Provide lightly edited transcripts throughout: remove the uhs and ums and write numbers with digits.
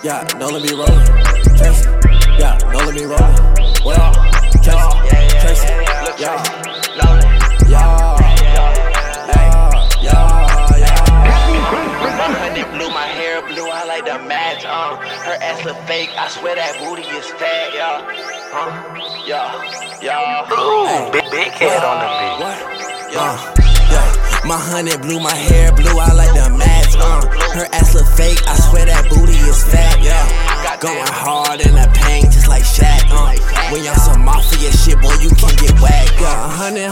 Yeah, no, let me rollin'. Tracy. Yeah, no, let me rollin'. What up? Tracy. Tracy. Yeah. Yeah. My honey blue, my hair blue, I like the match, her ass look fake, I swear that booty is fat, Ooh, big head on the beat. What? Yeah. My honey blue, my hair blue, I like the match, her ass look fake, I swear that booty is fat, going hard in the pain just like Shaq, when y'all some mafia shit, boy, you can get whacked, honey.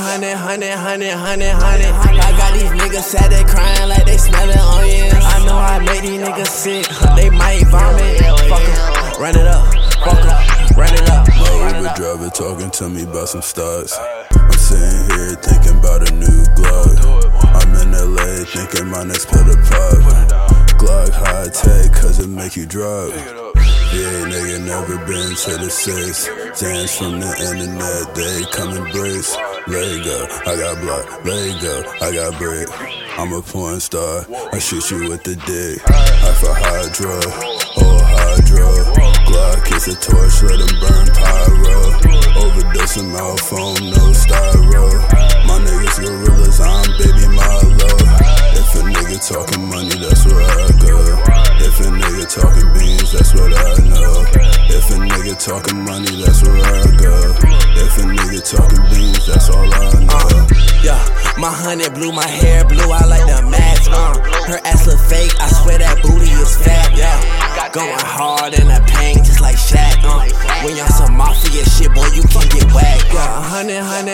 I got these niggas sad, they crying like they smelling onions. I know I made these niggas sick, they might vomit. Fuck em, run it up, fuck em, run it up. My Uber driver talking to me about some stocks. I'm sitting here thinking about a new Glock. I'm in LA thinking my next pill to pop. Glock high tech cause it make you drop. Yeah, nigga never been to the 6. Dance from the internet, they come and brace. Let it go, I got block. Let it go, I got break. I'm a porn star, I shoot you with the dick. I for hydro, oh hydro. Glock is a torch, let them burn pyro. Overdose of mouth foam, no styro. My niggas gorillas, I'm baby Milo. If a nigga talking money, that's where I go. If a nigga talking beans, that's what I know. If a nigga talking money, that's where I go. If a nigga talking beans, that's all I know. Yeah, my honey blue, my hair blue, I like the match, her ass look fake, I swear that booty is fat, going hard in the pain just like Shaq, when y'all some mafia shit, boy, you can get whacked, honey.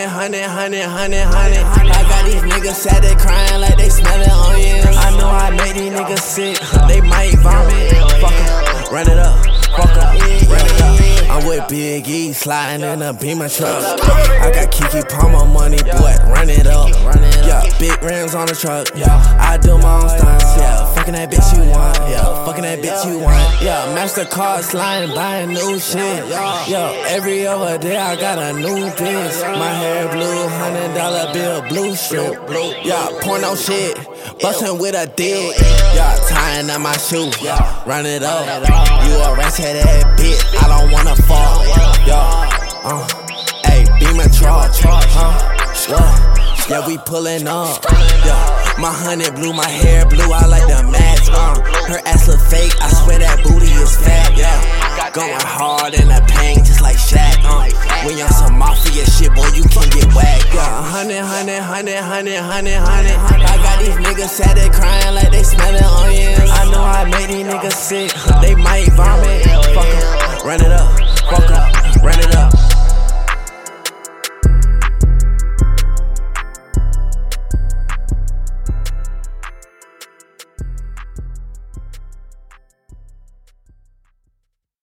I got these niggas sad, they crying like they smelling onions. I know I made these niggas sick, they might vomit. Fuck em, run it up, fuck em, run it up. I'm with Big E, sliding in a Beamer truck. I got Kiki Palmer money, boy, run it up. Yeah, big rims on the truck. Yeah, I do my own stunts. Yeah, fucking that bitch you want. Yeah, fucking that bitch you want. Yeah, MasterCard sliding, buying new shit. Yeah, every other day I got a new bitch. My hair blue, $100 bill, blue strip. Yeah, porno shit, bustin' with a dick. Yeah, tying up my shoe. Yeah, run it up. You a ratchet ass bitch, I don't wanna fall. Ayy, Beamer truck, yeah, we pullin' up. Yeah, my honey blue, my hair blue, I like the match. Her ass look fake, I swear that booty is fat. Going hard in the pain just like Shaq. When y'all some mafia shit, boy, you can get whacked. Honey. I got these niggas sad, they crying like they smelling onions. I know I made these niggas sick, they might vomit. Fuck em, run it up.